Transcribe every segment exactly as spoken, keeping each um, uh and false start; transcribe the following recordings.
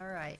All right.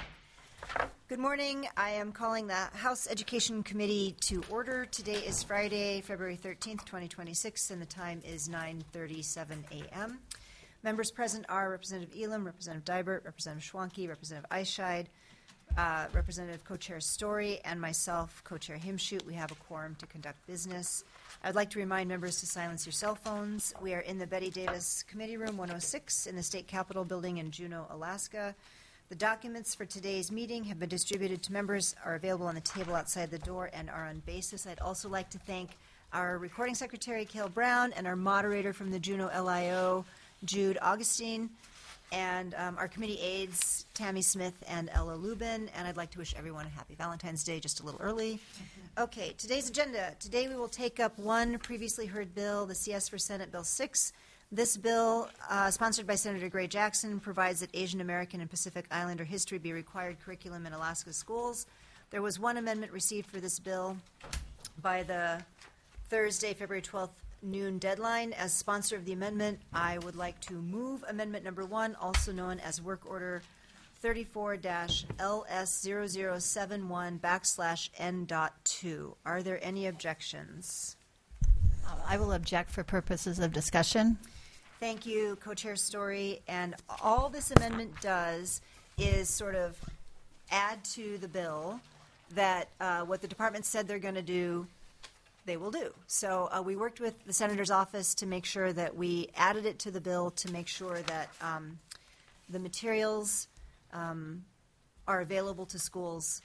Good morning. I am calling the House Education Committee to order. Today is Friday, February thirteenth, twenty twenty-six, and the time is nine thirty-seven a m Members present are Representative Elam, Representative Dybert, Representative Schwanke, Representative Eichscheid, uh, Representative Co-Chair Story, and myself, Co-Chair Himshoot. We have a quorum to conduct business. I'd like to remind members to silence your cell phones. We are in the Betty Davis Committee Room one oh six in the State Capitol Building in Juneau, Alaska. The documents for today's meeting have been distributed to members, are available on the table outside the door, and are on basis. I'd also like to thank our recording secretary, Cale Brown, and our moderator from the Juneau L I O, Jude Augustine, and um, our committee aides, Tammy Smith and Ella Lubin. And I'd like to wish everyone a happy Valentine's Day just a little early. Okay, today's agenda. Today we will take up one previously heard bill, the C S for Senate Bill six. This bill, uh, sponsored by Senator Gray Jackson, provides that Asian American and Pacific Islander history be required curriculum in Alaska schools. There was one amendment received for this bill by the Thursday, February twelfth noon deadline. As sponsor of the amendment, I would like to move amendment number one, also known as Work Order thirty-four L S zero zero seven one backslash N dot two. Are there any objections? Uh, I will object for purposes of discussion. Thank you, Co-Chair Story. And all this amendment does is sort of add to the bill that uh, what the department said they're going to do, they will do. So uh, we worked with the Senator's office to make sure that we added it to the bill to make sure that um, the materials um, are available to schools,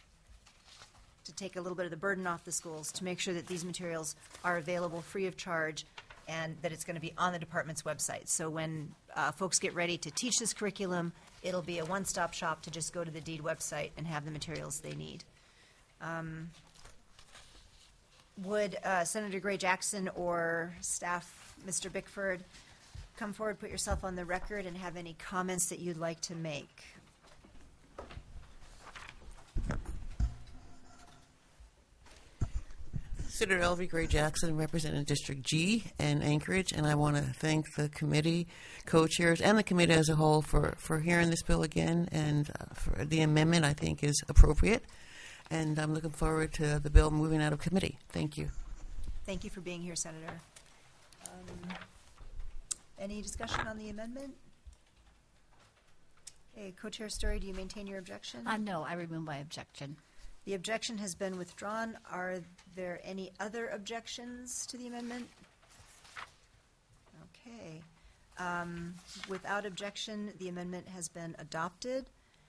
to take a little bit of the burden off the schools, to make sure that these materials are available free of charge and that it's going to be on the department's website. So when uh, folks get ready to teach this curriculum, it'll be a one-stop shop to just go to the DEED website and have the materials they need. Um, would uh, Senator Gray Jackson or staff, Mister Bickford, come forward, put yourself on the record, and have any comments that you'd like to make? Senator Elvie Gray Jackson, representing District G and Anchorage, and I want to thank the committee, co-chairs, and the committee as a whole for, for hearing this bill again, and uh, for the amendment I think is appropriate, and I'm looking forward to the bill moving out of committee. Thank you. Thank you for being here, Senator. Um, any discussion on the amendment? Okay, Co-Chair Story, do you maintain your objection? Uh, no, I remove my objection. The objection has been withdrawn. Are there any other objections to the amendment? Okay. Um, without objection, the amendment has been adopted.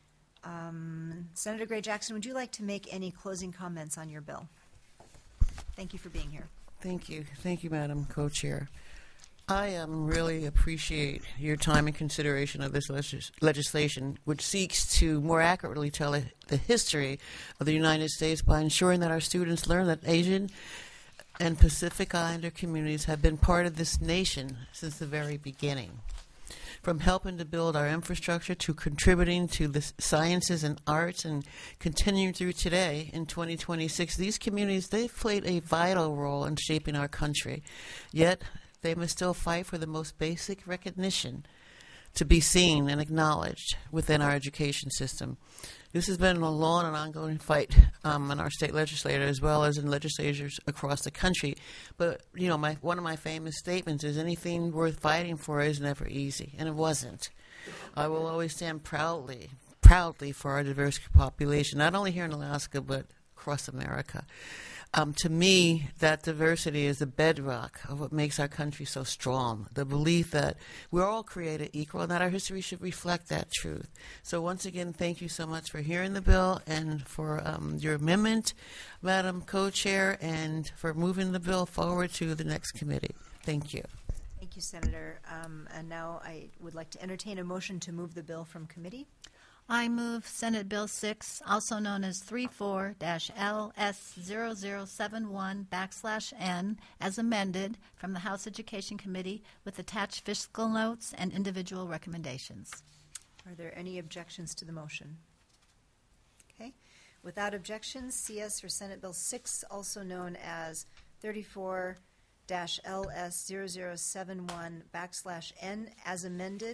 Um, Senator Gray Jackson, would you like to make any closing comments on your bill? Thank you for being here. Thank you. Thank you, Madam Co-Chair. I um, really appreciate your time and consideration of this legis legislation, which seeks to more accurately tell a, the history of the United States by ensuring that our students learn that Asian and Pacific Islander communities have been part of this nation since the very beginning. From helping to build our infrastructure to contributing to the sciences and arts and continuing through today in twenty twenty-six, these communities, they've played a vital role in shaping our country. Yet, they must still fight for the most basic recognition to be seen and acknowledged within our education system. This has been a long and ongoing fight um, in our state legislature as well as in legislatures across the country. But, you know, my, one of my famous statements is anything worth fighting for is never easy, and it wasn't. I will always stand proudly, proudly for our diverse population, not only here in Alaska, but across America. Um, to me, that diversity is the bedrock of what makes our country so strong, the belief that we're all created equal and that our history should reflect that truth. So once again, thank you so much for hearing the bill and for um, your amendment, Madam Co-Chair, and for moving the bill forward to the next committee. Thank you. Thank you, Senator. Um, and now I would like to entertain a motion to move the bill from committee. I move Senate Bill six, also known as thirty-four L S zero zero seven one backslash N, as amended from the House Education Committee with attached fiscal notes and individual recommendations. Are there any objections to the motion? Okay. Without objections, C S for Senate Bill six, also known as thirty-four L S zero zero seven one backslash N, as amended,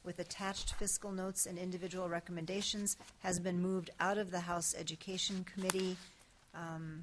with attached fiscal notes and individual recommendations has been moved out of the House Education Committee. Um,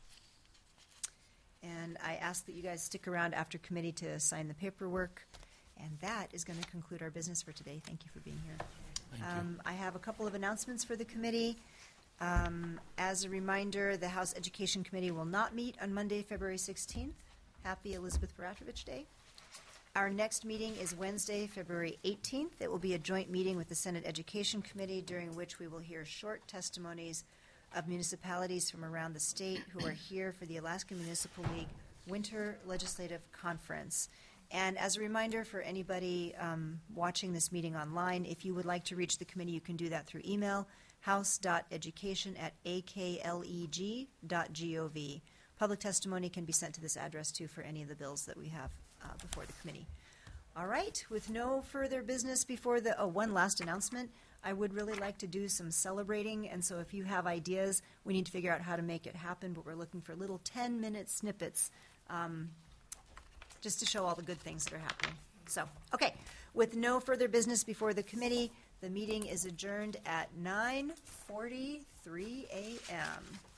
And I ask that you guys stick around after committee to sign the paperwork. And that is going to conclude our business for today. Thank you for being here. Thank you. Um, I have a couple of announcements for the committee. Um, As a reminder, the House Education Committee will not meet on Monday, February sixteenth. Happy Elizabeth Baratrovich Day. Our next meeting is Wednesday, February eighteenth. It will be a joint meeting with the Senate Education Committee, during which we will hear short testimonies of municipalities from around the state who are here for the Alaska Municipal League Winter Legislative Conference. And as a reminder for anybody um, watching this meeting online, if you would like to reach the committee, you can do that through email, house.education at akleg dot gov. Public testimony can be sent to this address, too, for any of the bills that we have uh, before the committee. All right, with no further business before the, oh, one last announcement. I would really like to do some celebrating, and so if you have ideas, we need to figure out how to make it happen, but we're looking for little ten-minute snippets um, just to show all the good things that are happening. So, okay, with no further business before the committee, the meeting is adjourned at nine forty-three a.m.